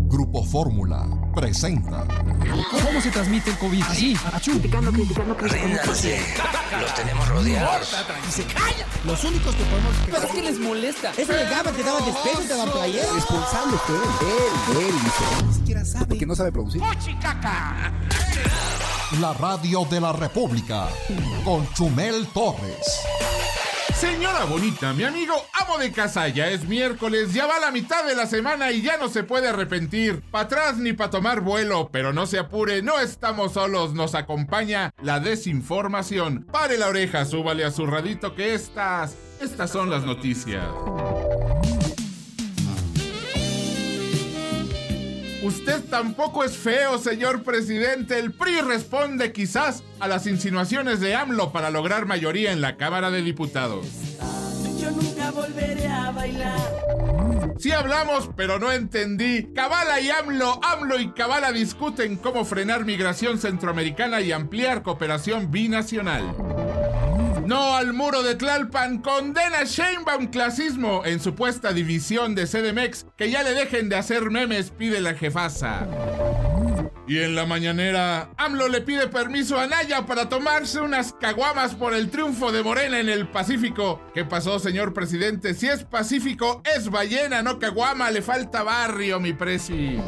Grupo Fórmula presenta. ¿Cómo se transmite el COVID? Así, criticando. Ríndase, los tenemos rodeados. Y se calla. Los únicos que podemos... ¿Pero qué les molesta? Eso le daba, te daban despejo, te daban playera. Responsable fue él, Ni siquiera sabe. que no sabe producir. La radio de la República con Chumel Torres. Señora bonita, mi amigo amo de casa, ya es miércoles, ya va la mitad de la semana y ya no se puede arrepentir. Pa' atrás ni pa' tomar vuelo, pero no se apure, no estamos solos, nos acompaña la desinformación. Pare la oreja, súbale a su radito que estas son las noticias. Usted tampoco es feo, señor presidente. El PRI responde quizás a las insinuaciones de AMLO para lograr mayoría en la Cámara de Diputados. Yo nunca volveré a bailar. Sí hablamos, pero no entendí. Kavala y AMLO y Kavala discuten cómo frenar migración centroamericana y ampliar cooperación binacional. No al muro de Tlalpan, condena Sheinbaum clasismo en supuesta división de CDMX, que ya le dejen de hacer memes, pide la jefasa. Y en la mañanera, AMLO le pide permiso a Naya para tomarse unas caguamas por el triunfo de Morena en el Pacífico. ¿Qué pasó, señor presidente? Si es Pacífico, es ballena, no caguama, le falta barrio, mi presi.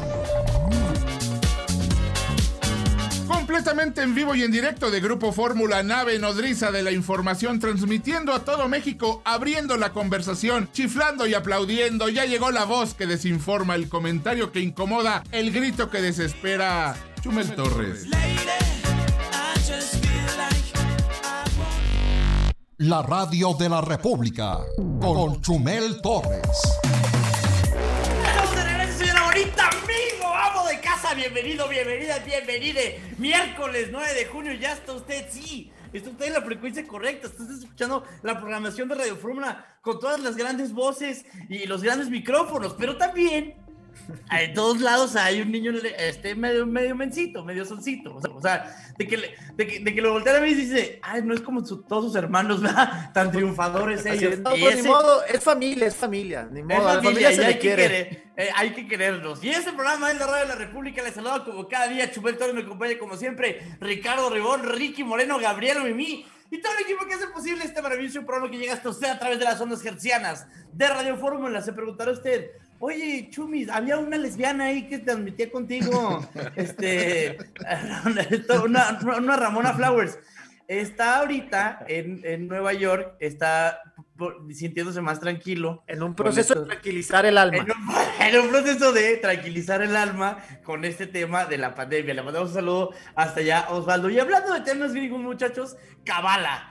Completamente en vivo y en directo de Grupo Fórmula, nave nodriza de la información, transmitiendo a todo México, abriendo la conversación, chiflando y aplaudiendo. Ya llegó la voz que desinforma, el comentario que incomoda, el grito que desespera. Chumel Torres. La radio de la República con Chumel Torres. Ahorita amigo, amo de casa, bienvenido, bienvenida. Miércoles 9 de junio, ya está usted, sí, está usted en la frecuencia correcta, está usted escuchando la programación de Radio Fórmula con todas las grandes voces y los grandes micrófonos, pero también en todos lados hay un niño medio mencito, medio soncito, o sea, de que lo voltean a ver y dice, ay, no es como todos sus hermanos, ¿verdad? Tan triunfadores ellos. No, pues ni modo, es familia, ni modo, a la familia se le quiere. Hay que quererlos. Y este programa es la Radio de la República, les saludo como cada día, Chumel Torres me acompaña como siempre, Ricardo Ribón, Ricky Moreno, Gabriel Mimí, y todo el equipo que hace posible este maravilloso programa que llega hasta usted a través de las ondas hertzianas de Radio Fórmula. Se preguntará usted, oye, Chumis, había una lesbiana ahí que transmitía contigo, una Ramona Flowers. Está ahorita en Nueva York, está sintiéndose más tranquilo. En un proceso de tranquilizar el alma. En un proceso de tranquilizar el alma con este tema de la pandemia. Le mandamos un saludo hasta allá, Osvaldo. Y hablando de temas gringos, muchachos, Kavala,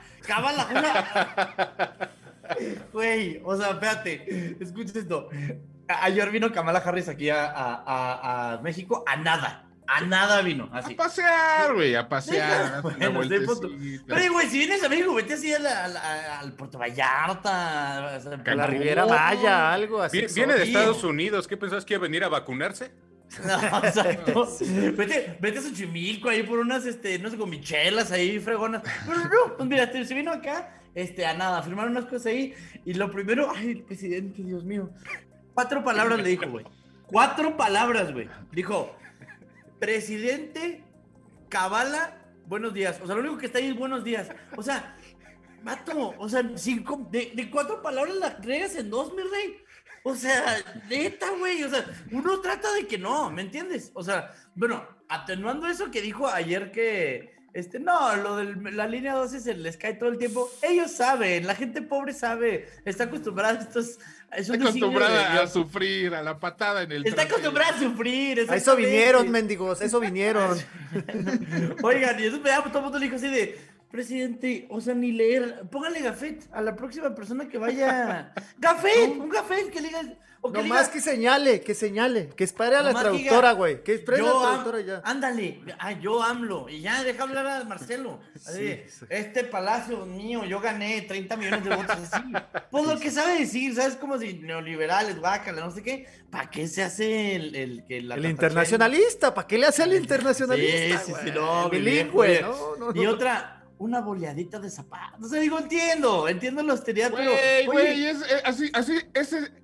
güey, o sea, espérate, escucha esto. Ayer vino Kamala Harris aquí a México a nada vino, así. A pasear, güey, a pasear. Bueno, pero, güey, si vienes a México, vete así al Puerto Vallarta, a la Riviera Maya, algo así. Viene de Estados Unidos, ¿qué pensabas que iba a venir a vacunarse? No, exacto. Vete a Xochimilco ahí por unas, no sé, gomichelas ahí, fregonas. Pero no, pues mira, se vino acá, a nada, a firmar unas cosas ahí. Y lo primero, ay, el presidente, Dios mío. 4 palabras le dijo, güey. 4 palabras, güey. Dijo, presidente, Kavala, buenos días. O sea, lo único que está ahí es buenos días. O sea, vato, o sea, de 4 palabras las regas en 2, mi rey. O sea, neta, güey. O sea, uno trata de que no, ¿me entiendes? O sea, bueno, atenuando eso que dijo ayer que... no, lo de la línea 12 se les cae todo el tiempo. Ellos saben, la gente pobre sabe, está acostumbrada a estos... Está acostumbrada a sufrir, a la patada en el Está acostumbrada a sufrir. A eso vinieron, mendigos, eso vinieron. Oigan, y eso me da, todo el mundo le dijo así de, presidente, o sea, ni leer, póngale gafet a la próxima persona que vaya. ¡Gafet! Un gafet, que le digas... No más que señale, que espere a la traductora, güey. Que espere a la traductora ya. Ándale, yo AMLO. Y ya, deja hablar a Marcelo. Así, sí. Este palacio mío, yo gané 30 millones de votos así. Pues lo que sabe decir, ¿sabes? Como si neoliberales, guácala, no sé qué. ¿Para qué se hace el internacionalista? ¿Para qué le hace el internacionalista? Sí, no, bilingüe. No. Y otra... una boleadita de zapatos. O sea, digo, entiendo los estereotipos. Güey, es así,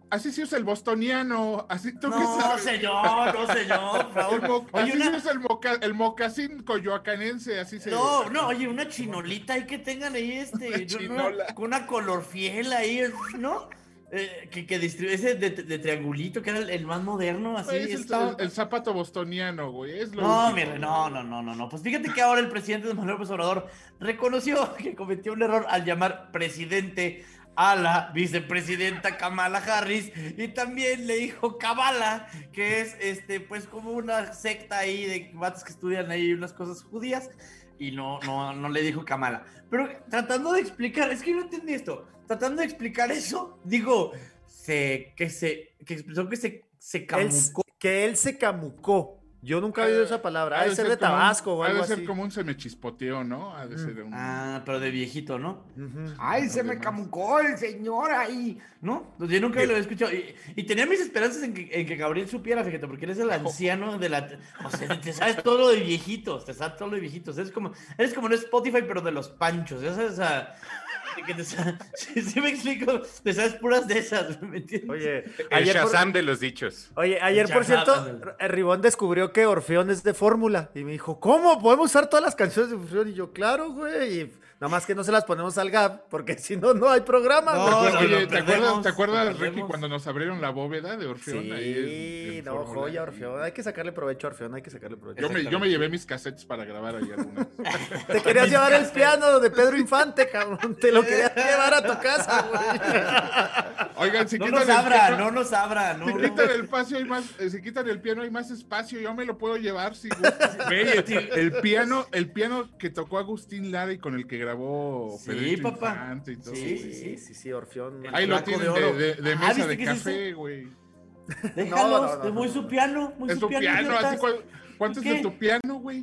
así se usa el bostoniano, así tú qué No, sabes. señor, por favor. Oye, Así se usa el mocasín coyoacanense, así se... No, oye, una chinolita ahí que tengan ahí, con una color fiel ahí, ¿no? Que distribuye ese de triangulito, que era el más moderno, así. Güey, es el zapato bostoniano, güey, es lo No, último. mire, no. Pues fíjate que ahora el presidente Manuel López Obrador reconoció que cometió un error al llamar presidente a la vicepresidenta Kamala Harris, y también le dijo Kabbalah, que es pues como una secta ahí de vatos que estudian ahí unas cosas judías, y no le dijo Kamala. Pero tratando de explicar, es que no entendí esto. Tratando de explicar eso, digo, que expresó que se camucó. Que él se camucó. Yo nunca he oído esa palabra. Ha de ser de como Tabasco o algo Ha de ser así. como un semechispoteó, ¿no? Ha de ser un... Ah, pero de viejito, ¿no? Ay, se me camucó el señor ahí. ¿No? Pues yo nunca lo había escuchado. Y tenía mis esperanzas en que Gabriel supiera, fíjate, porque eres el anciano de la... O sea, te sabes todo lo de viejitos, Eres como un Spotify, pero de los panchos. Ya sabes, sí me explico, te sabes puras de esas, ¿me entiendes? Oye, El Shazam de los dichos. ayer por cierto, Ribón descubrió que Orfeón es de Fórmula. Y me dijo, ¿cómo? ¿Podemos usar todas las canciones de Orfeón? Y yo, claro, güey. Y nada más que no se las ponemos al Gap, porque si no, no hay programa. No, güey. Oye, ¿te acuerdas, lo Ricky, perdemos. cuando nos abrieron la bóveda de Orfeón? Sí, ahí en no, Fórmula? joya Orfeón. Hay que sacarle provecho a Orfeón, Yo me llevé mis cassettes para grabar ahí algunas. Te querías llevar el piano de Pedro Infante, cabrón. Te lo querías llevar a tu casa, güey. Oigan, si No quitan nos el abra, piano, no nos abra, no. si quitan el espacio hay más, si quitan el piano hay más espacio, yo me lo puedo llevar si gustas. Güey, el piano que tocó Agustín Lara y con el que grabó Sí, Pedrito papá. Infante y todo. Sí, Orfeón. Ahí lo Flaco de tienen oro. de Ah, mesa ¿viste de qué es café, güey. Déjalos, No. es muy su piano, Es tu piano, idiotas. así, ¿cuánto es ¿Qué? de tu piano, güey?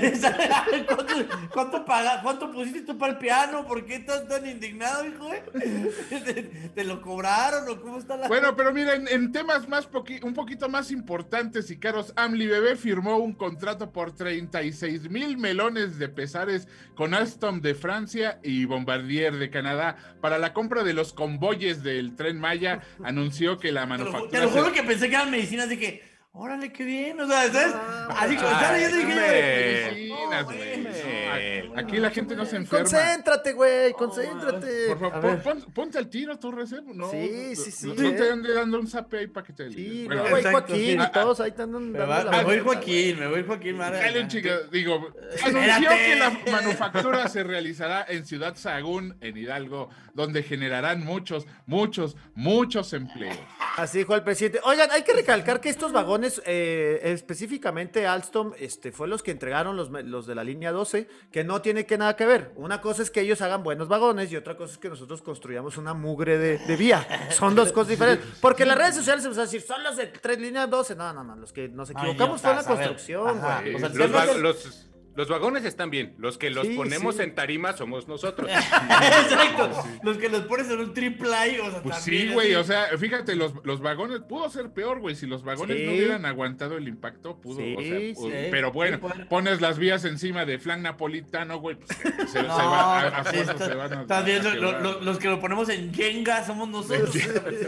¿Cuánto pusiste tú para el piano? ¿Por qué estás tan indignado, hijo? ¿Te lo cobraron o cómo está la... Bueno, pero miren, en temas un poquito más importantes y caros, Amli Bebé firmó un contrato por 36,000 melones de pesares con Alstom de Francia y Bombardier de Canadá para la compra de los convoyes del Tren Maya. Anunció que la Te manufactura... lo juro que pensé que eran medicinas de que... Órale, qué bien, o sea, ¿sabes? Así como estaba leyendo y dije... Medicinas, no, güey. güey. No, aquí la gente no se enferma. Concéntrate, güey, concéntrate. Por favor, ponte al tiro, tú Recebo. No, Sí. No te ande dando un zape ahí para que te... Sí, Bueno, no, güey, exacto, Joaquín, sí. y todos ahí te andan Me dando la voy vuelta. Joaquín, dale un chica, digo, Espérate. anunció que la manufactura se realizará en Ciudad Sagún, en Hidalgo, donde generarán muchos empleos. Así dijo el presidente. Oigan, hay que recalcar que estos vagones, específicamente Alstom, fue los que entregaron los de la línea 12, que no tiene que nada que ver. Una cosa es que ellos hagan buenos vagones y otra cosa es que nosotros construyamos una mugre de vía. Son dos cosas diferentes. Porque en las redes sociales se va a decir, son los de 3 líneas 12. No, los que nos equivocamos fue en la idiotas, a ver. construcción, Ajá. güey. O sea, Los vagones están bien. Los que los Sí, ponemos sí. en tarima somos nosotros. Exacto, los que los pones en un triple A, o sea, Pues también sí, güey, así. o sea, fíjate, los vagones, pudo ser peor, güey, si los vagones Sí. no hubieran aguantado el impacto, pudo, Sí, o sea, sí. pero bueno, Sí, bueno. pones las vías encima de flan napolitano, güey, pues se No, va a sí, fuerza se van a... también a quebrar. los que lo ponemos en Jenga somos nosotros.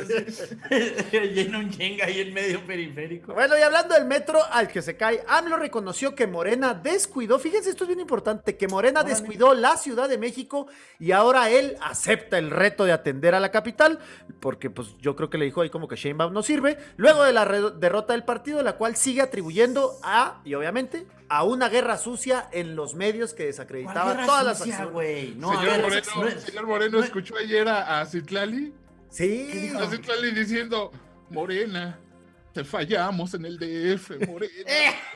Llena un Jenga ahí en medio periférico. Bueno, y hablando del metro al que se cae, AMLO reconoció que Morena descuidó, fíjense, esto es bien importante, que Morena descuidó la Ciudad de México y ahora él acepta el reto de atender a la capital, porque pues yo creo que le dijo ahí como que Sheinbaum no sirve, luego de la derrota del partido, la cual sigue atribuyendo y obviamente, a una guerra sucia en los medios que desacreditaban todas las acciones. güey. No, a Señor ver, Moreno, ¿escuchó ayer a Citlali? Sí. A Citlali diciendo, Morena, te fallamos en el DF, Morena.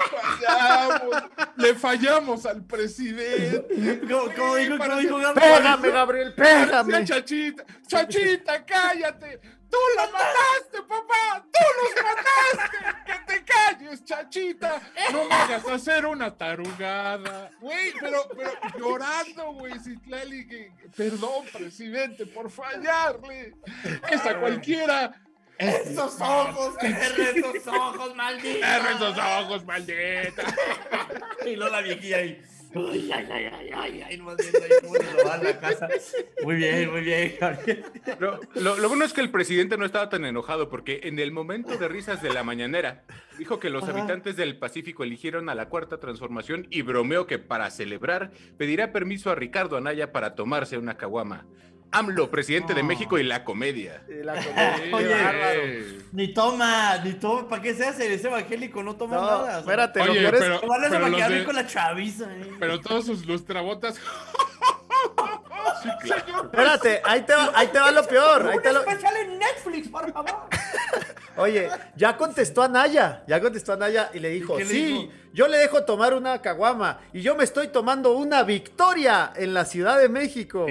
Le fallamos al presidente. ¿Cómo dijo Gabriel? Pégame, Gabriel, pégame. Chachita, cállate. Tú la mataste, papá. Tú los mataste. Que te calles, Chachita. No me hagas hacer una tarugada. Güey, pero llorando, güey, Citlali, perdón, presidente, por fallarle. Esa cualquiera. Esos ojos, esos ojos, maldita. Cierra esos ojos, maldita. Y luego la viejilla ahí. Ay, nomás viendo ahí cómo se lo va a la casa. Muy bien, Gabriel. Lo bueno es que el presidente no estaba tan enojado porque en el momento de risas de la mañanera dijo que los habitantes del Pacífico eligieron a la Cuarta Transformación y bromeó que para celebrar pedirá permiso a Ricardo Anaya para tomarse una caguama. AMLO, presidente de México y la comedia. Oye, ni toma, ¿para qué se hace? Es evangélico, no toma nada. Espérate, Oye, lo peor es- pero- Igual se va a los quedar de- bien con la chaviza, Pero todos sus lustrabotas. Sí, claro. Espérate, ahí te va lo peor. Un especial en Netflix, por favor. Oye, ya contestó Anaya y le dijo, ¿Qué le sí, dijo? yo le dejo tomar una caguama y yo me estoy tomando una victoria en la Ciudad de México.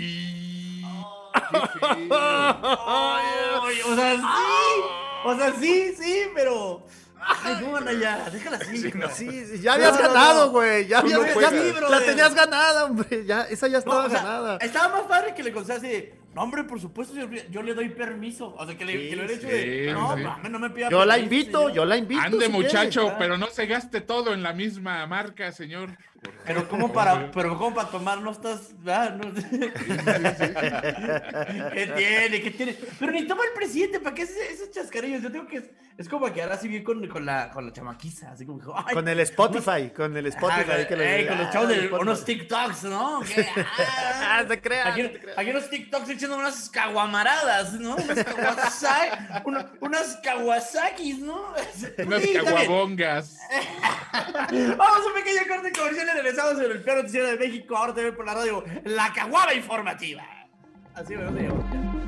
Ay, o sea, sí, pero... Ay, no, Anaya, déjala así. Sí, ya habías ganado, güey. Ya, Tú no ya juegas. la tenías ganada, hombre. Ya, esa ya estaba No, o sea, ganada. estaba más padre que le contestase de, no, hombre, por supuesto, yo le doy permiso. O sea, que le hubiera hecho de, sí, no, sí. mames, no me pida Yo la permiso, invito, señor". yo la invito. Ande, si muchacho, quieres. pero no se gaste todo en la misma marca, señor. Pero como para tomar no estás, ¿verdad? No- ¿Qué tiene? Pero ni toma el presidente, ¿para qué esos chascarrillos? Yo digo que es como quedar así bien con la chamaquiza, así como, ay, Con el Spotify, con los chavos de unos TikToks, ¿no? ¿Qué? Se crea. Aquí unos TikToks echando unas caguamaradas, ¿no? Unas Kawasakis, ¿no? Unas Sí, está bien. caguabongas. Vamos a un pequeño corte comercial y regresamos en el peor noticiero de México. Ahora te ven por la radio, la caguama informativa. Así me lo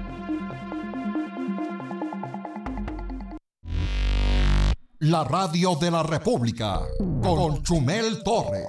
La radio de la República con Chumel Torres.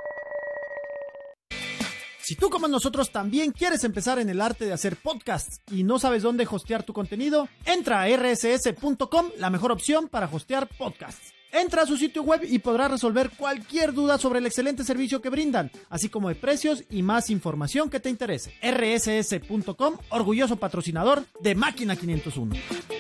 Si tú como nosotros también quieres empezar en el arte de hacer podcasts y no sabes dónde hostear tu contenido, entra a rss.com, la mejor opción para hostear podcasts. Entra a su sitio web y podrás resolver cualquier duda sobre el excelente servicio que brindan, así como de precios y más información que te interese. rss.com, orgulloso patrocinador de Máquina 501.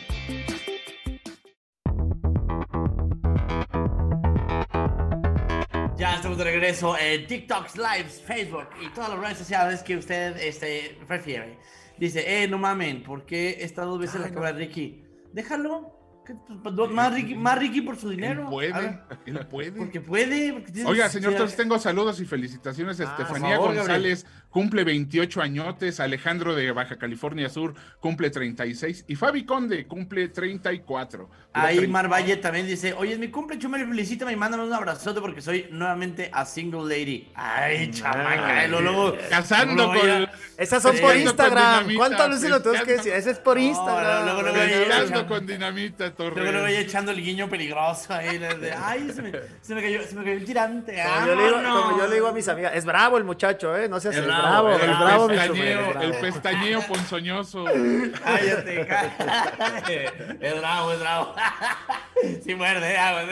Ya estamos de regreso en TikToks, Lives, Facebook y todas las redes sociales que usted prefiere. Dice, no mamen, ¿por qué está dos veces la cámara de Ricky? Déjalo. Más Ricky por su dinero. Él puede. Porque puede. Porque tiene Oiga, señor, necesidad. entonces tengo saludos y felicitaciones. Estefanía por favor, González cumple 28 añotes, Alejandro de Baja California Sur cumple 36 y Fabi Conde cumple 34. Ahí Mar Valle también dice, oye, es mi cumple, Chumel, felicítame y mándame un abrazote porque soy nuevamente a single lady. Ay, chamaca, luego Casando luego con... Esas son Sí, por pescando con Instagram. dinamita, ¿Cuántas veces lo tenemos que pescando. decir? Ese es por Instagram. luego, Pescando con dinamita, Torres. luego vaya echando el guiño peligroso ahí. Ay, se me cayó el tirante. Como yo le digo a mis amigas, es bravo el muchacho, ¿no? No seas Es el bravo, bravo, es el bravo. bravo, mi Pestañeo, Chumel, el bravo. pestañeo ponzoñoso. Cállate, cállate. Es bravo. Sí muerde,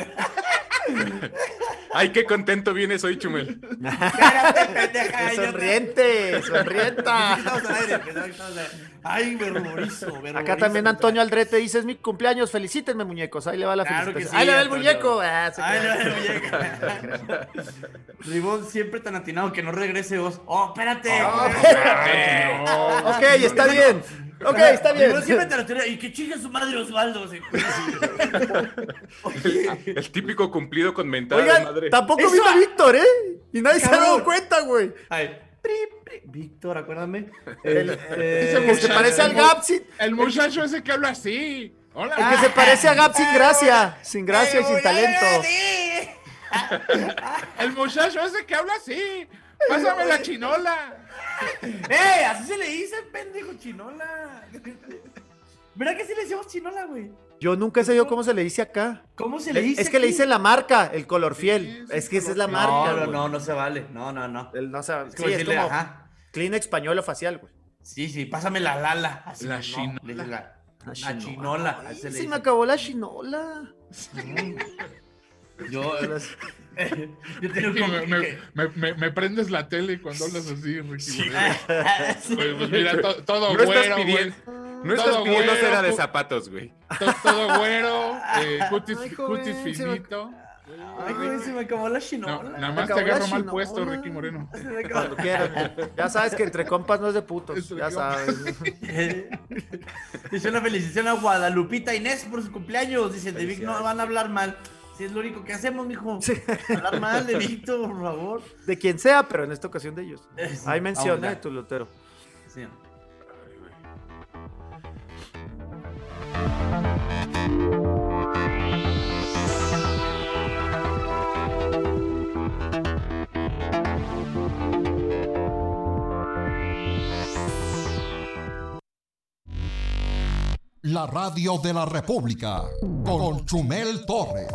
Ay, qué contento vienes hoy, Chumel. Cállate, pendeja. Sonriente, sonrienta. Estamos al aire. Ay, me ruborizo. Acá también Antonio Aldrete dice, es mi cumpleaños, felicítenme, muñecos. Ahí le va la Claro que felicitación. sí, Ahí le va el Antonio. muñeco. Ay, no, el muñeco. Ribón siempre tan atinado que no regrese vos. ¡Oh, espérate! Ok, está bien. Ok, está bien. Ribón siempre tan atinado. Y que chinga su madre Osvaldo. El típico cumplido con mentada de Oigan, madre. tampoco Eso- vino Víctor, Y nadie se ha Cabrón. dado cuenta, güey. Ay, Víctor, acuérdame. Que se parece al Gap El muchacho ese que habla así. Hola. el que se parece a Gap sin gracia y sin talento. El muchacho ese que habla así. Pásame la chinola. Así se le dice, pendejo, chinola. ¿Verdad que sí le decimos chinola, güey? Yo nunca he sabido cómo se le dice acá. ¿Cómo se le dice? Es que le aquí? dicen la marca, el color fiel. Es que esa es la marca. güey. No se vale. No. No sabe. Es Sí, como es decirle, como ajá. Kleenex pañuelo facial, güey. Sí, pásame la lala. Así, La no, chinola. le dice la chinola. Ay, así se le se dice. me acabó la chinola. Yo tengo Y como me prendes la tele cuando hablas así, Ricky. Sí. Pues mira, todo No estás güero, pidiendo, güey. no estás Todo pidiendo güero, cera de zapatos, güey. Todo güero, cutis Ay, joven, finito. Ay, güey, se me acabó la chinola. Nada más te acabó la agarro mal chinola. puesto, Ricky Moreno. Se me acabó. Cuando quieras. Ya sabes que entre compas no es de putos. Ya sabes. Dice una felicitación a Guadalupita Inés por su cumpleaños. Dice, de Vic no van a hablar mal. Si es lo único que hacemos, mijo. Hablar mal de Víctor, por favor. De quien sea, pero en esta ocasión de ellos. Sí, Hay mención, vamos ya. tu lotero. Sí. La radio de la República con Chumel Torres.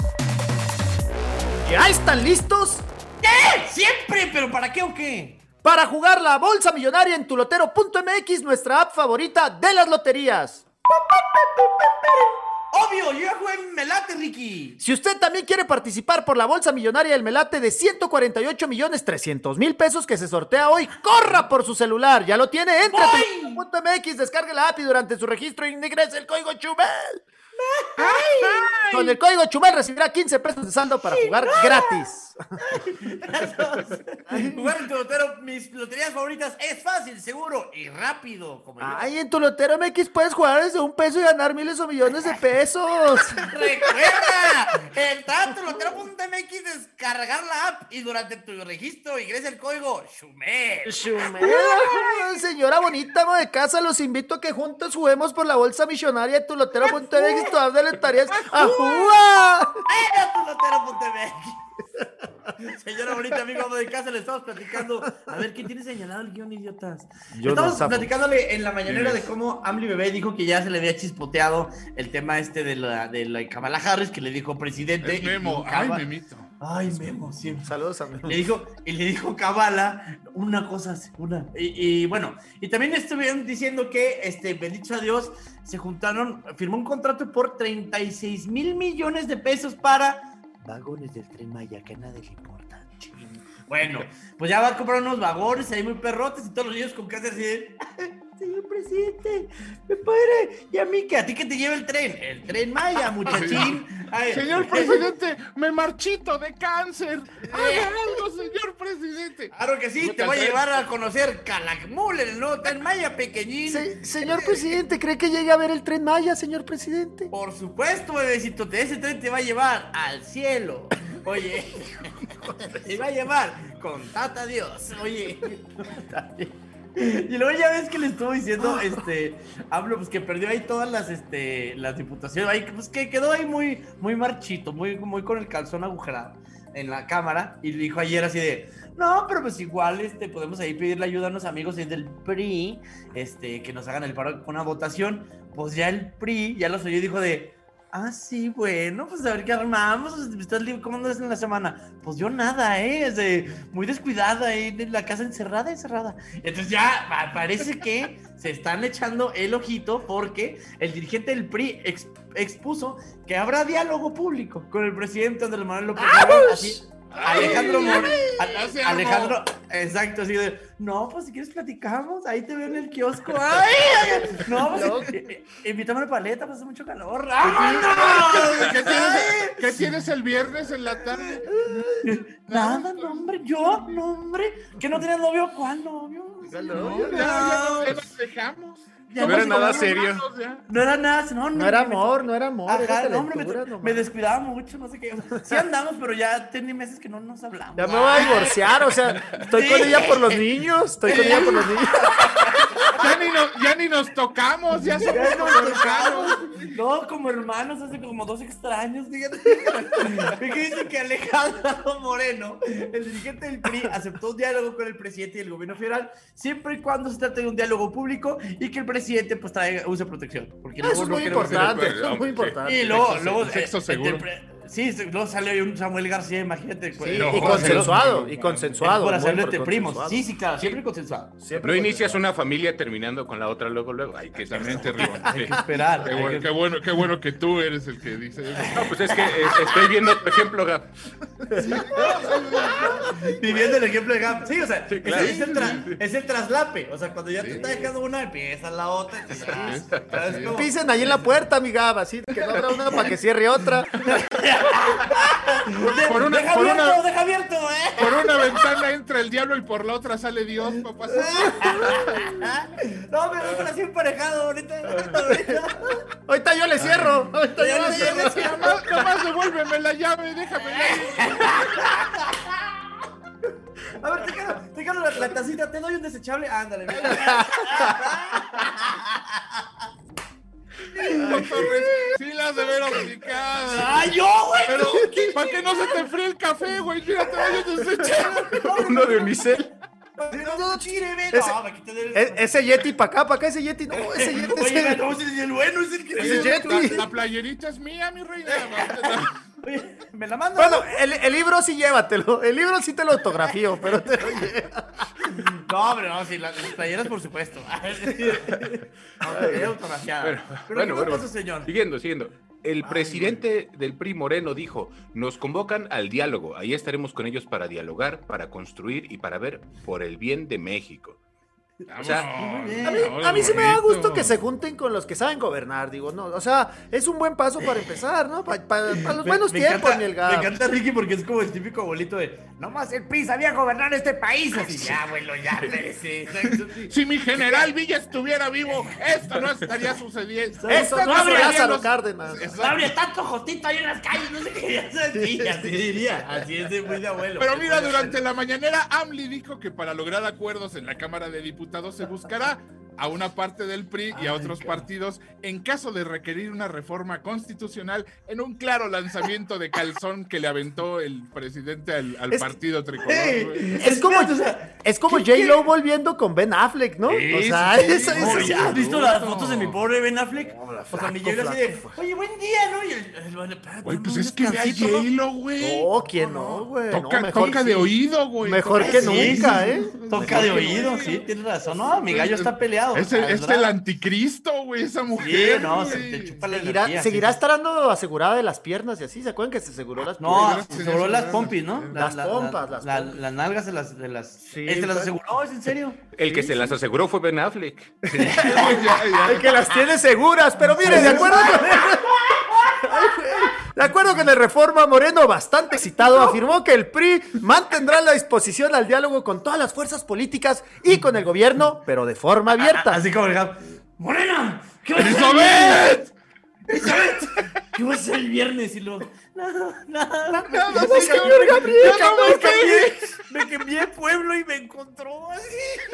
¿Ya están listos? ¡Siempre! ¿Pero para qué o qué? Para jugar la bolsa millonaria en tulotero.mx, nuestra app favorita de las loterías. ¡Obvio! ¡Yo ya jugué en Melate, Ricky! Si usted también quiere participar por la bolsa millonaria del Melate de 148.300.000 pesos que se sortea hoy, corra por su celular. Ya lo tiene, entra a tulotero.mx, descargue la app y durante su registro ingrese el código Chumel. Con el código Chumel recibirá 15 pesos de saldo para jugar gratis. Jugar en tu lotero, mis loterías favoritas, es fácil, seguro y rápido. Como yo. Ay, en tu Lotero MX puedes jugar desde $1 y ganar miles o millones de pesos. ¡Recuerda! Entrar a tulotero.mx, descargar la app y durante tu registro ingresa el código Chumel. Señora bonita, ama de casa, los invito a que juntos juguemos por la bolsa millonaria de tulotero.mx. Todas las tareas a jugar. ¡Ven a tulotero.mx! Señora bonita, amigo amo de casa, le estamos platicando. A ver, ¿quién tiene señalado el guión, idiotas? Estamos platicándole en la mañanera de cómo Amli Bebé dijo que ya se le había chispoteado el tema de la Kamala Harris, que le dijo presidente. Es Memo. Ay, Memito. Ay, Memo, siempre. Saludos a Memo. Le dijo Kamala una cosa así, y bueno, y también estuvieron diciendo que, bendito sea Dios, se juntaron, firmó un contrato por 36 mil millones de pesos para vagones del Tren Maya, que a nadie le importa. Bueno, pues ya va a comprar unos vagones ahí muy perrotes y todos los niños con cáncer así de, señor presidente, ¿me puede? Y a mí, que a ti que te lleva el Tren Maya, muchachín. Ay, Señor presidente, me marchito de cáncer. Haga algo, señor presidente. Claro que sí, te voy a llevar a conocer Calakmul, el nuevo Tren Maya, pequeñín. Señor presidente, ¿cree que llegue a ver el Tren Maya, señor presidente? Por supuesto, bebecito, ese tren te va a llevar al cielo. Oye, te va a llevar con tata Dios. Oye. Y luego ya ves que le estuvo diciendo, hablo, pues que perdió ahí todas las diputaciones, ahí, pues que quedó ahí muy, muy marchito, muy con el calzón agujerado en la cámara, y le dijo ayer así de, no, pero pues igual, podemos ahí pedirle ayuda a unos amigos del PRI, que nos hagan el paro con una votación. Pues ya el PRI, ya los oyó y dijo de, sí, bueno, pues a ver qué armamos. ¿Cómo andas en la semana? Pues yo nada, muy descuidada, en la casa encerrada. Entonces ya parece que se están echando el ojito porque el dirigente del PRI expuso que habrá diálogo público con el presidente Andrés Manuel López Obrador, así. Alejandro, exacto, así de, no, pues si quieres platicamos, ahí te veo en el kiosco. No, pues invítame a la paleta, pues hace mucho calor. ¿Qué tienes el viernes en la tarde? Nada, no, hombre, ¿que no tienes novio? ¿Cuál novio? Ya nos dejamos. No era nada serio. No era nada, no era amor, no era amor. Ajá, no, hombre, me descuidaba mucho, no sé qué. Sí andamos, pero ya tiene meses que no nos hablamos. Ya me voy a divorciar, o sea, estoy con ella por los niños. Ya ni nos tocamos, ya somos como hermanos. No, como hermanos, hace como 2 extraños, fíjate. ¿Qué dice que Alejandro Moreno, el dirigente del PRI, aceptó un diálogo con el presidente y el gobierno federal, siempre y cuando se trate de un diálogo público y que el presidente pues use protección? Porque eso es muy importante, Y luego sexo seguro. Sí, luego salió ahí un Samuel García, imagínate. Y consensuado. Por hacerle primos. Sí, claro, siempre consensuado. No inicias una familia terminando con la otra luego. Hay que Exactamente, Ribón. Hay que esperar. Qué bueno que tú eres el que dice eso. No, pues es que estoy viendo tu ejemplo, Gab. Viviendo el ejemplo de Gap. Sí, o sea, Sí, claro. es el traslape. O sea, cuando ya te está dejando una, empieza la otra. ¿Sabes cómo? Pisen ahí en la puerta, mi Gab, así que no abra una para que cierre otra. Deja abierto, Por una ventana entra el diablo y por la otra sale Dios, papá. No, pero es así emparejado ahorita. Ahorita yo le cierro. Ahorita yo le cierro. Nomás devuélveme la llave, déjame A ver, te quedo la tacita, te doy un desechable. Ándale, Torres, sí las de ver aplicadas. ¡Ay, yo, güey! Pero, ¿para que no se te enfríe el café, güey? Mira, te vayas a desechar. Uno de Unicel. No, chire, ve. Ese- No, me quité del... Ese Yeti para acá, ese Yeti. No, ese Yeti Oye, es no, si el bueno es el que... Ese Yeti. La playerita es mía, mi reina. Oye, me la manda. Bueno, el libro sí llévatelo. El libro sí te lo autografío, pero te lo No, pero no, sí, las playeras, por supuesto. Autografiada. Pero ¿qué pasó, señor? Siguiendo. El presidente del PRI Moreno dijo, nos convocan al diálogo, ahí estaremos con ellos para dialogar, para construir y para ver por el bien de México. O sea, A mí sí me da gusto que se junten con los que saben gobernar, digo, no, o sea, es un buen paso para empezar, ¿no? Para los buenos tiempos, mi el Me Gab. encanta Ricky porque es como el típico abuelito de Nomás el PRI sabía gobernar este país. Así ya, abuelo, ya, sí. Si mi general Villa estuviera vivo, esto no estaría sucediendo. Eso no habría es Lázaro los- Cárdenas. Habría tanto jotito ahí en las calles, no sé qué. Sí, así diría. Así es de muy de abuelo. Pero mira, durante la mañanera, AMLI dijo que para lograr acuerdos en la Cámara de Diputados se buscará a una parte del PRI y a otros partidos en caso de requerir una reforma constitucional en un claro lanzamiento de calzón que le aventó el presidente al partido tricolor. güey. Es como J-Lo volviendo con Ben Affleck, ¿no? Sí, O sea, sí, eso sí. es Oye, ¿has visto absoluto. las fotos de mi pobre Ben Affleck? O sea, me llega así de, flaco. oye, buen día, ¿no? Y espérate, Güey, pues un es que ve a descansito, ¿no? J-Lo, güey. No, ¿quién no, güey? No, Toca de oído, güey. Mejor que Sí, nunca, sí, ¿eh? Toca de oído, sí, tienes razón. No, mi gallo está peleado. Es el anticristo, güey, esa Sí, mujer. no, güey. se te chupa la energía. Seguirá sí. estarando asegurada de las piernas y así, ¿se acuerdan que se aseguró las No, piernas? Sí, aseguró sí, las sí, pompis, ¿no? Las pompas, las pompas. Las nalgas de las... Sí, ¿Te las claro. aseguró? ¿Es en serio? el que se las aseguró fue Ben Affleck. El que las tiene seguras, pero mire, de acuerdo con de acuerdo con el Reforma, Moreno, bastante excitado, afirmó que el PRI mantendrá la disposición al diálogo con todas las fuerzas políticas y con el gobierno, pero de forma abierta. Así como el Gab. ¡Morena! ¿Qué vas a hacer? ¡Elizabeth! ¡Elizabeth! ¿Qué vas a hacer el viernes? Y luego... Nada. Señor Gabriel, Me cambié de pueblo y me encontró así.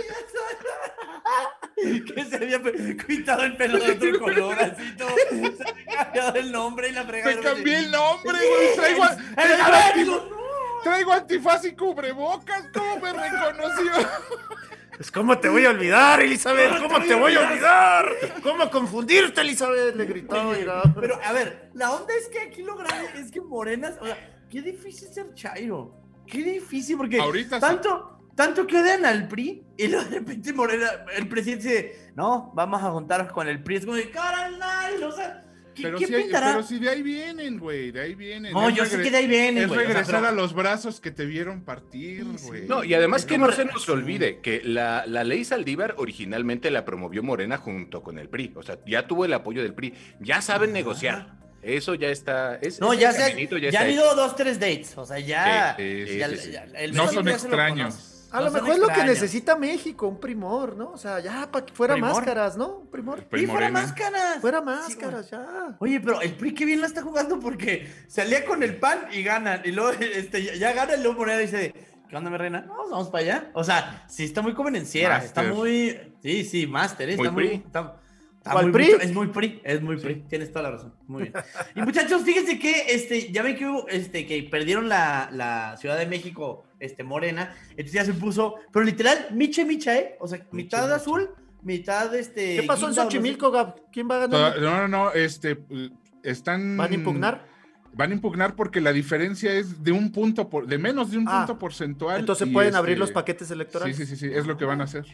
Que se había quitado el pelo de otro color, así todo. Se había cambiado el nombre y la fregada. Me cambié el nombre, güey. Traigo antifaz y cubrebocas. ¿Cómo me reconoció? Pues, ¿cómo te voy a olvidar, Elizabeth? ¿Cómo te voy a olvidar? ¿Cómo confundirte, Elizabeth? Le gritó. mira. Pero, a ver, la onda es que aquí lo grave es que Morenas, o sea, qué difícil ser Chairo. Qué difícil, porque Ahorita tanto que odian al PRI y luego de repente Morena, el presidente dice, no, vamos a juntar con el PRI. Es como de, carnal, o sea, ¿qué Pero pintará? si de ahí vienen, güey. De ahí vienen. No, Es yo sé que de ahí vienen, Es güey. O sea, regresar pero- a los brazos que te vieron partir, güey. No, y además que no se nos olvide que la ley Saldívar originalmente la promovió Morena junto con el PRI. O sea, ya tuvo el apoyo del PRI. Ya saben negociar. Eso ya está. No, ese ya caminito ya está han hecho. ido 2-3 dates. O sea, ya. Sí, sí, ya- sí, sí. ya- el No México son ya se lo extraños. conoce. A lo No son mejor es lo que extraños. necesita México, un primor, ¿no? O sea, ya para que fuera ¿Primor? máscaras, ¿no? Un primor. Sí, fuera Morena. máscaras. Fuera Sí, máscaras, ya. Oye, pero el PRI qué bien la está jugando porque salía con el PAN y ganan. Y luego ya gana y luego Morena dice, ¿qué onda, mi reina? No, vamos para allá. O sea, sí está muy convenciera. Está Máster. muy... Sí, máster. Muy Está PRI. muy... Está ¿Cuál muy- PRI? Es muy PRI. Es muy PRI. Tienes toda la razón. Muy bien. Y muchachos, fíjense que ya ven que hubo, que perdieron la Ciudad de México, Morena. Entonces ya se puso... Pero literal, micha, ¿eh? O sea, mitad azul, mitad ¿Qué pasó en guinda o no sé. Xochimilco, Gab? ¿Quién va a ganar? No, están... ¿Van a impugnar? Van a impugnar porque la diferencia es de menos de un punto porcentual. Entonces y pueden abrir los paquetes Sí, electorales. sí, es lo que van a hacer.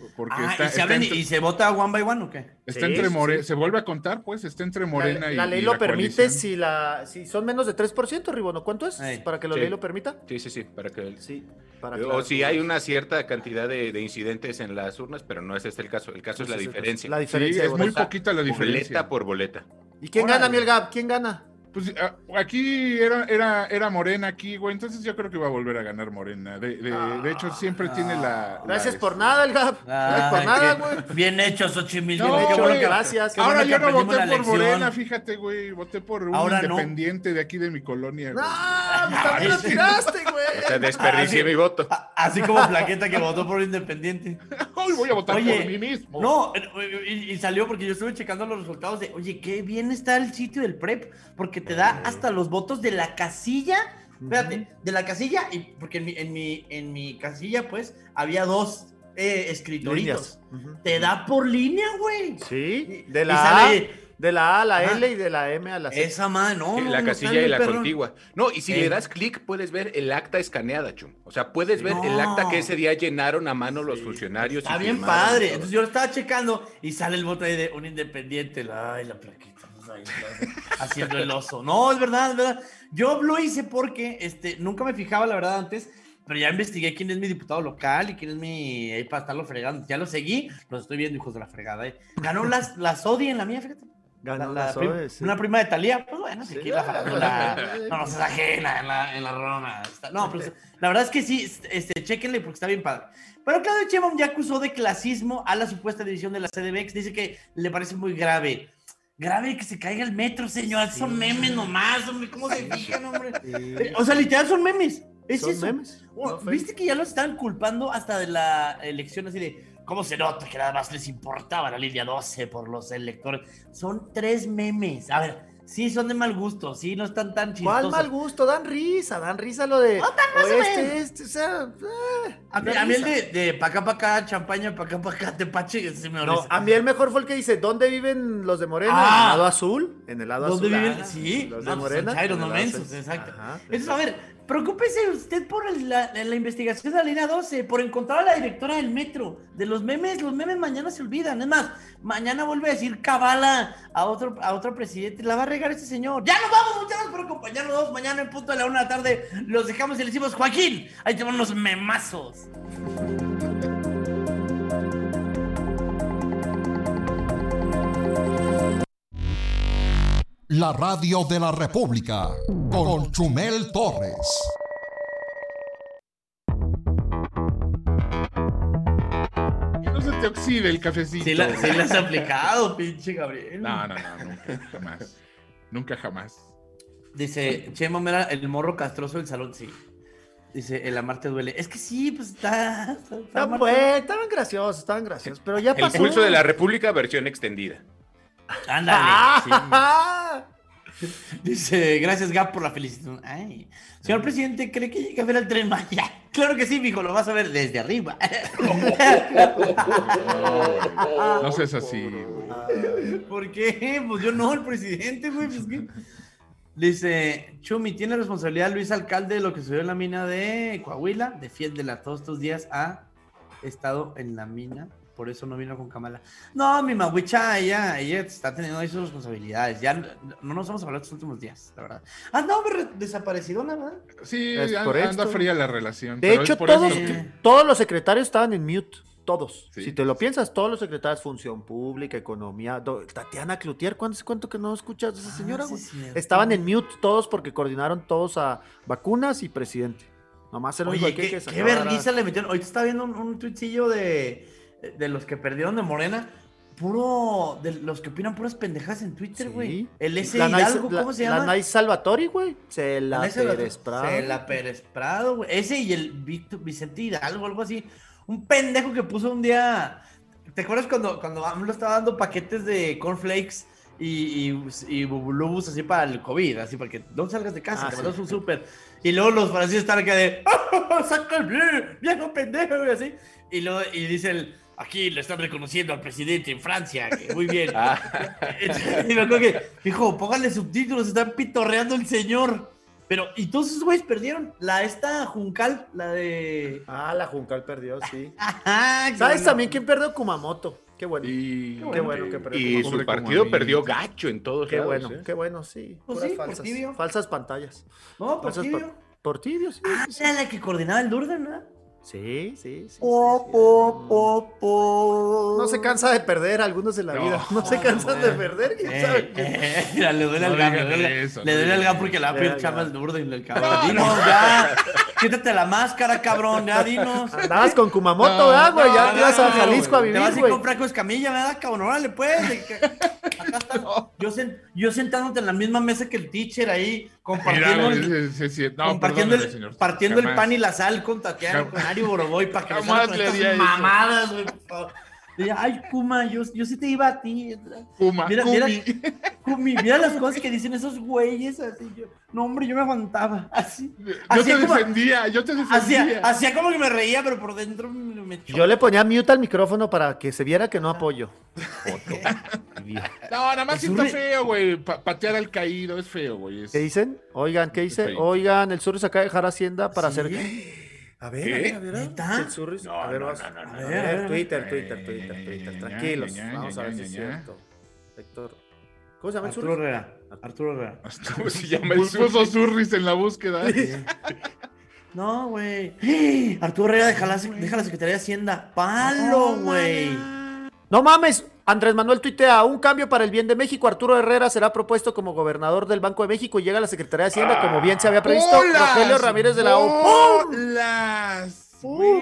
Porque ¿y se hablan y se vota one by one o qué? Está Sí, entre sí, Morena, sí. se vuelve a contar, pues, está entre Morena y La ley y lo la permite coalición. si son menos de 3%, Ribono. ¿Cuánto es? Ey. Para que la Sí. ley lo permita. Sí, para que... Sí. Para O si hay una cierta cantidad de incidentes en las urnas, pero no es este el caso. El caso es la diferencia. La Sí, diferencia de es muy votos. poquita la diferencia. Boleta por boleta. ¿Y quién Órale. gana, Miel Gab? ¿Quién gana? Pues aquí era Morena aquí, güey, entonces yo creo que va a volver a ganar Morena. De hecho, siempre tiene la... Gracias la- por nada, el Gab. Gracias por Ay, nada, qué- güey. Bien hecho, Xochimilco. No, qué bueno güey. que Gracias. qué bueno Ahora que yo no aprendimos voté la por lección. Morena, fíjate, güey. Voté por un Ahora no. independiente de aquí de mi colonia, güey. ¡Ah! ¡Me también lo tiraste, güey! O sea, desperdicié Ah, sí. mi voto. Así como Plaqueta que votó por Independiente. Hoy voy a votar Oye, por mí mismo. No, y salió porque yo estuve checando los resultados de, oye, qué bien está el sitio del PREP, porque te da hasta los votos de la casilla. Espérate, de la casilla, y porque en mi casilla, pues, había 2 escritoritos. Líneas. Ujú. Te da por línea, güey. Sí, Y de la sale- A, de la A a la Ajá. L y de la M a la C. Esa madre, no, Sí, no, la no, casilla está y bien la perrón. contigua. No, y si le das clic, puedes ver el acta escaneada, Chum. O sea, puedes ver el No. acta que ese día llenaron a mano los funcionarios. Está y bien firmaron y padre. todo. Entonces yo lo estaba checando y sale el voto ahí de un independiente. Ay, la plaquita. pues, ahí, haciendo el oso. No, es verdad, es verdad. Yo lo hice porque nunca me fijaba, la verdad, antes. Pero ya investigué quién es mi diputado local y quién es mi... Ahí para estarlo fregando. Ya lo seguí. Los estoy viendo, hijos de la fregada. Ganó las Odi en la mía, fíjate. Ganó La las prim- OES, sí. Una prima de Talía. Pues bueno, si Sí. aquí la farándula. No nos es ajena en la Roma. No, pero la verdad es que sí, chéquenle porque está bien padre. Pero Claudio Sheinbaum ya acusó de clasismo a la supuesta división de la CDMX. Dice que le parece muy grave. Grave que se caiga el metro, señor. Son memes nomás, hombre. ¿Cómo se fijan, hombre? O sea, literal son memes. Es Son eso. memes, no fake. ¿Viste que ya los están culpando hasta de la elección así de cómo se nota que nada más les importaba la línea 12 por los electores? Son 3 memes. A ver, sí son de mal gusto, sí no están tan chistosos. ¿Cuál mal gusto? Dan risa lo de... No, tan más o menos. o sea... A mí dan el risa. de pa' acá, champaña, pa' acá, tepache, ese me No, a mí el mejor fue el que dice, ¿dónde viven los de Morena? Ah. En el lado azul. En el lado ¿Dónde azul. viven? Ah, Sí, los no, de pues Morena. son chairos, en el no lado mensos, azul. exacto. Ajá, Entonces, a ver, preocúpese usted por la investigación de la línea 12, por encontrar a la directora del metro. De los memes mañana se olvidan. Es más, mañana vuelve a decir cabala a otro presidente. La va a regar este señor. Ya nos vamos, muchas gracias por acompañarnos. Mañana en punto de la 1 de la tarde los dejamos y le decimos, Joaquín, ahí te van unos memazos. La radio de la República con Chumel Torres. No se te oxide el cafecito. Sí, la has aplicado, pinche Gabriel. No, nunca, jamás. Nunca jamás. Dice, Chema era el morro castroso del salón, sí. Dice, el amar te duele. Es que sí, pues está Estaban graciosos, pero ya El pasó. pulso de la República, versión extendida. Ándale. sí. Ah, Dice, gracias Gab por la felicitación. Ay, señor presidente, ¿cree que llega a ver al Tren Maya? Claro que sí, mijo, lo vas a ver desde arriba. No seas así, güey. ¿Por qué? Pues yo no, el presidente, güey. Pues, ¿qué? Dice, Chumi, ¿tiene responsabilidad Luis Alcalde de lo que sucedió en la mina de Coahuila? Defiéndela, todos estos días ha estado en la mina, por eso no vino con Kamala. No, mi Mawicha, ella está teniendo ahí sus responsabilidades. Ya no nos hemos hablado estos últimos días, la verdad. Ah, no, desapareció, la verdad. Sí, Es por anda esto. fría la relación. De pero hecho, es por eso. todos los secretarios estaban en mute. Todos. Sí. Si te lo piensas, todos los secretarios, Función Pública, Economía, Tatiana Cloutier, ¿cuánto que no escuchas de esa señora, sí, güey? cierto. Estaban en mute todos porque coordinaron todos a vacunas y presidente. Nomás el único Oye, que qué sacaba vergüenza le metieron. Ahorita estaba viendo un tuitcillo de los que perdieron de Morena. De los que opinan puras pendejas en Twitter, güey. Sí. El S. La Hidalgo, Nice- ¿cómo se La llama? Nice Salvatori, güey. Se la Pérez Prado. Se la Pérez Prado, güey. Ese y el Vicente Hidalgo, algo así. Un pendejo que puso un día. ¿Te acuerdas cuando AMLO estaba dando paquetes de cornflakes y bubulubus así para el COVID? Así para que no salgas de casa, te sí. mandas un súper. Y luego los franceses están acá de. ¡Saca el viejo pendejo! Y así. Y dice aquí le están reconociendo al presidente en Francia. Que muy bien. Y me acuerdo que dijo, póngale subtítulos, están pitorreando el señor. Pero, y todos esos güeyes perdieron. Esta Juncal, la de. La Juncal perdió, sí. Ajá, ¿Sabes también quién perdió? Kumamoto. Qué bueno. Qué bueno que perdió. Y Pobre su partido como a mí. perdió gacho en todos Qué lados. bueno, ¿eh? qué bueno, sí. Pues Puras sí, por falsas, tibio. falsas pantallas. No, por Falsas tibio. por tibio, sí. Era la que coordinaba el Durden, ¿no? Sí, sí, sí. No No se cansa de perder algunos en la vida. No se cansan de perder, quién sabe. Mira, le duele al GAM. digan Le eso, duele no al digan GAM porque le va a pedir chamba al Durden, el cabrón. No, Dinos, no. ya. Quítate la máscara, cabrón. Ya, dinos. Andabas con Kumamoto, No, ¿verdad, güey? Ya no, te ibas a no, Jalisco a güey. Te vas vivir, a güey. comprar con escamilla, ¿verdad, cabrón? Órale, pues. Acá estás. Yo sentándote en la misma mesa que el teacher ahí, Mira, compartiendo, güey, no, compartiendo, perdóneme, señor. partiendo el Jamás. pan y la sal con Tatiana, con Ari Boroboy, para que me Jamás salgan le con haría estas eso. mamadas, güey, por favor. Y ella, ay, Kuma, yo sí te iba a ti. Kuma, Mira, Kumi. mira las cosas que dicen esos güeyes, así yo. No, hombre, yo me aguantaba, así. Yo Hacía te como- defendía. Hacía como que me reía, pero por dentro me echó. Yo le ponía mute al micrófono para que se viera que no apoyo. No, nada más Es siento un- feo, güey. Patear al caído es feo, güey. ¿Qué dicen? Oigan, ¿qué dice? Feito. Oigan, el Surris acaba de dejar Hacienda para ¿Sí? hacer... A ver, ¿Qué? a ver. ¿Neta? El Surris. No, a ver, no, vamos. no, no, no. A ver, Twitter. Ya, Tranquilos. ya, ya, Vamos a ver ya, si es ya, ya. cierto. Héctor. ¿Cómo se llama el Arturo Surris? Herrera. Arturo Herrera. ¿Cómo se llama el Puso Surris en la búsqueda. No, güey. Arturo Herrera deja la Secretaría de Hacienda. Palo, güey. No mames, Andrés Manuel tuitea, un cambio para el bien de México. Arturo Herrera será propuesto como gobernador del Banco de México y llega a la Secretaría de Hacienda como bien se había previsto. Rogelio Ramírez de la O. ¡Pum! ¡Bolas!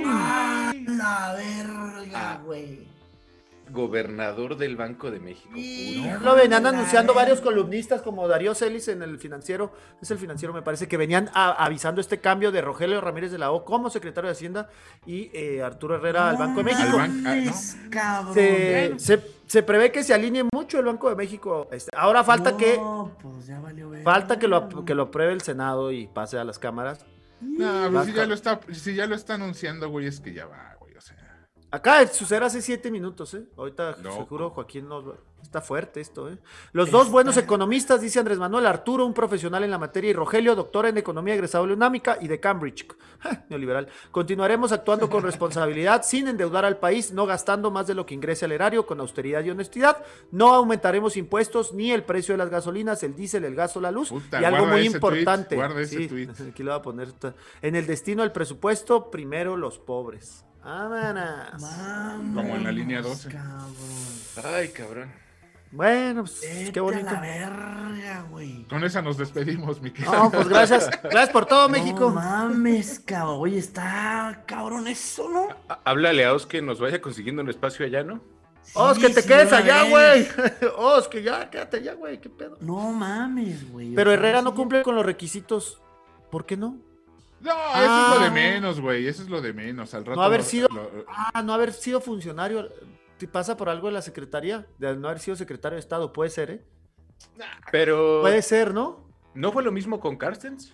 La verga, güey. Gobernador del Banco de México. Lo venían anunciando varios columnistas como Darío Celis en el Financiero, es el Financiero me parece, que venían avisando este cambio de Rogelio Ramírez de la O como secretario de Hacienda y Arturo Herrera al Banco de México. Cabrón. Se prevé que se alinee mucho el Banco de México. Ahora falta Pues ya valió, güey. que lo apruebe el Senado y pase a las cámaras. No, pues si ya lo está anunciando, güey, es que ya va, güey. O sea. Acá sucede hace 7 minutos, ¿eh? Ahorita Loco. seguro Joaquín está fuerte esto, ¿eh? Los dos buenos economistas, dice Andrés Manuel, Arturo, un profesional en la materia, y Rogelio, doctor en economía egresado de la UNAMICA y de Cambridge. Neoliberal. Continuaremos actuando con responsabilidad, sin endeudar al país, no gastando más de lo que ingrese al erario, con austeridad y honestidad. No aumentaremos impuestos ni el precio de las gasolinas, el diésel, el gas o la luz. Puta, y algo guarda muy ese importante. tweet, guarda ese sí, tweet. aquí lo voy a poner. En el destino del presupuesto, primero los pobres. ¡Vámonos! Como en la línea 12. Ay, cabrón. Bueno, pues qué bonito. La verga, güey. Con esa nos despedimos, mi querido. No, pues gracias. Gracias por todo, México. No mames, cabrón. Oye, está cabrón eso, ¿no? Háblale a Oz que nos vaya consiguiendo un espacio allá, ¿no? Os, que te sí, quedes una allá, vez. güey. Os, que ya, quédate allá, güey. ¿Qué pedo? No mames, güey. Pero O sea, Herrera no sí, cumple con los requisitos. ¿Por qué no? No, eso es lo de menos, güey. Eso es lo de menos. Al rato No haber lo- sido- lo- No haber sido funcionario. ¿Te pasa por algo de la secretaría? De no haber sido secretario de Estado. Puede ser, ¿eh? Pero Puede ser, ¿no? ¿no fue lo mismo con Carstens?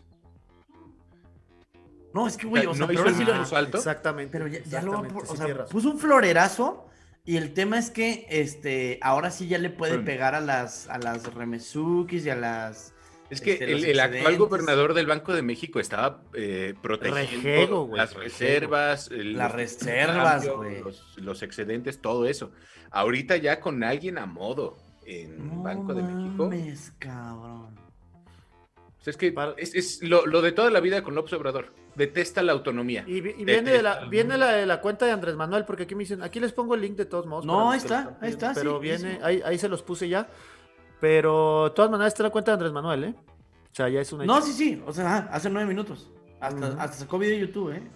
No, es que, güey, o sea, ¿No pero hizo ahora el sí lo. mismo salto? Exactamente. Pero ya lo va exactamente, por. O sí, sea, tienes razón. puso un florerazo. Y el tema es que ahora sí ya le puede Bueno. pegar a las Remesukis y a las. Es que los el actual excedentes. gobernador del Banco de México estaba protegiendo Rejego, güey, las rejego. reservas, Las los reservas, cambios, güey. los excedentes, todo eso. Ahorita ya con alguien a modo en No Banco de México. mames, cabrón. O sea, es que Para- es lo de toda la vida con López Obrador. Detesta la autonomía. Y viene de la cuenta de Andrés Manuel, porque aquí me dicen, aquí les pongo el link de todos modos. No, para ahí los que lo está, están ahí está, Pero sí, viene, eso. ahí se los puse ya. Pero de todas maneras está la cuenta de Andrés Manuel, ¿eh? O sea, ya es una... No, sí. O sea, hace 9 minutos. Hasta, Ujú. hasta sacó video de YouTube, ¿eh?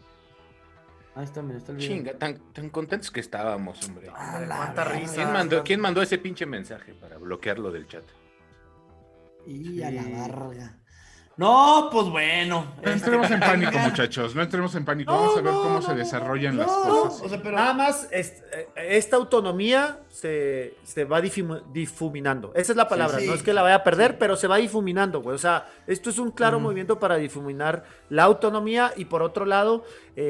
Ahí está, mira, está el video. Chinga, tan contentos que estábamos, hombre. A la Cuánta verga. risa. ¿Quién mandó ese pinche mensaje para bloquearlo del chat? Y a la verga. No, pues bueno. No entremos en pánico, muchachos. No entremos en pánico. Vamos a ver cómo se desarrollan las cosas. O sea, pero. Nada más, esta autonomía se va difuminando. Esa es la palabra. sí, no es que la vaya a perder, pero se va difuminando, güey. O sea, esto es un claro movimiento para difuminar la autonomía. Y por otro lado,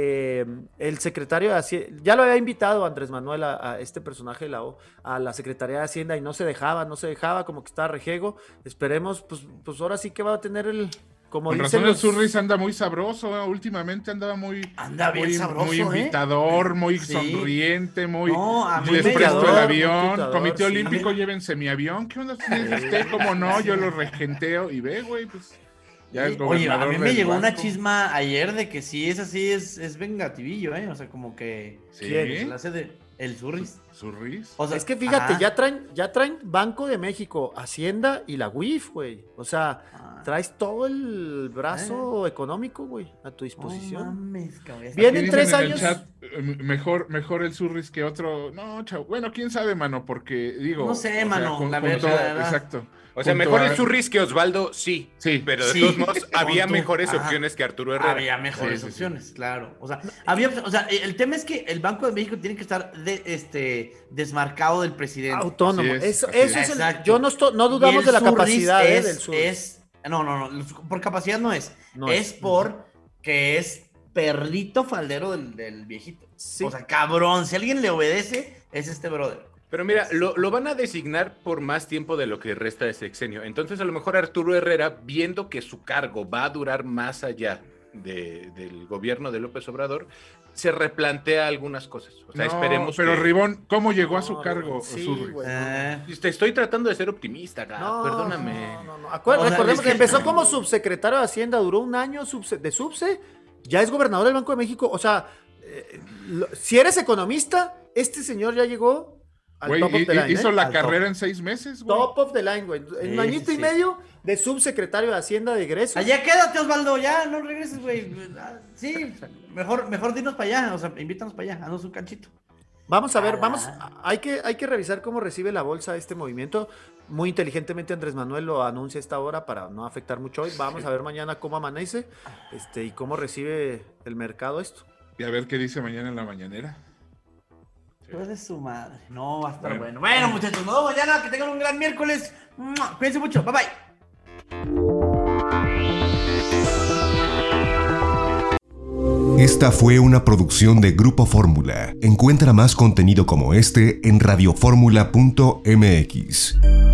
el secretario de Hacienda, ya lo había invitado Andrés Manuel a este personaje de la O, a la Secretaría de Hacienda, y no se dejaba, como que estaba rejego. Esperemos, pues ahora sí que va a tener como Con dicen razón el los... Surris anda muy sabroso, últimamente andaba Anda bien sabroso, muy invitador, muy Sí. sonriente, muy No, a mí les me presto llegó- el avión, tuteador, Comité sí. Olímpico, llévense mi avión, ¿qué onda? Usted, como no, yo lo regenteo y ve, güey, pues ya es Oye, a gobernador mí me del llegó una banco. chisma ayer de que sí es así, es vengativillo, ¿eh? O sea, como que Sí. se la hace de el Surris. Surris. O sea, Es que fíjate, ajá. ya traen Banco de México, Hacienda y la UIF, güey. O sea, traes todo el brazo económico, güey, a tu No disposición. mames, cabrón. Vienen Aquí 3 dicen en el años. chat, mejor el Surris que otro. No, chavo. Bueno, quién sabe, mano, porque digo. No sé, o sea, mano, la verdad. Exacto. O sea, Junto mejor a- el Surris que Osvaldo, sí. Sí. Pero de Sí. todos modos, había Punto. mejores Ajá. opciones que Arturo Herrera. Había mejores Sí, sí, sí. opciones, claro. O sea, el tema es que el Banco de México tiene que estar desmarcado del presidente. Autónomo. Así es, Eso así es es. el, Exacto. yo no dudamos Y de el la Surris capacidad del Surris. No, por capacidad no es. No es es. por que es perrito faldero del viejito. Sí. O sea, cabrón, si alguien le obedece, es este brother. Pero mira, lo van a designar por más tiempo de lo que resta de sexenio. Entonces, a lo mejor Arturo Herrera, viendo que su cargo va a durar más allá del gobierno de López Obrador, se replantea algunas cosas. O sea, No, esperemos pero que... Ribón, ¿cómo llegó a su No, cargo, sí, Surris? güey. Te estoy tratando de ser optimista, Gab, No, perdóname. No. O sea, Recordemos es que que- empezó como subsecretario de Hacienda, duró un año de subse, ya es gobernador del Banco de México. O sea, si eres economista, este señor ya llegó al Güey, top of the line. hizo ¿eh? la Al carrera en 6 meses, güey. Top of the line, güey. En un Sí, añito sí, y sí. medio de subsecretario de Hacienda de egreso. Allá quédate, Osvaldo, ya, no regreses, güey. Sí, mejor dinos para allá, o sea, invítanos para allá, haznos un canchito. Vamos a ver, hay que revisar cómo recibe la bolsa este movimiento. Muy inteligentemente Andrés Manuel lo anuncia a esta hora para no afectar mucho hoy. Vamos a ver mañana cómo amanece y cómo recibe el mercado esto. Y a ver qué dice mañana en la mañanera. Pues su madre. No, va a estar Bueno. bueno. Bueno, muchachos, nos vemos mañana. Que tengan un gran miércoles. ¡Mua! Cuídense mucho. Bye bye. Esta fue una producción de Grupo Fórmula. Encuentra más contenido como este en radioformula.mx.